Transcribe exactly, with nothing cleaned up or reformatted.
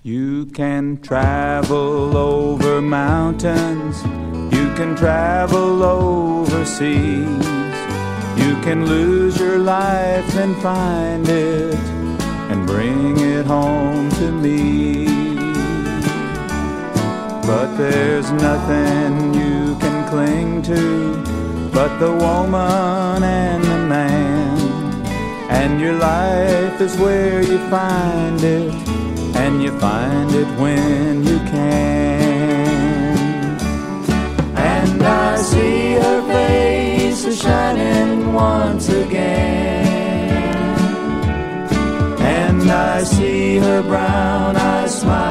You can travel over mountains, you can travel over seas, you can lose your life and find it and bring it home to me. But there's nothing you can cling to but the woman and the man, and your life is where you find it, and you find it when you can. And I see her face is shining once again, and I see her brown eyes smile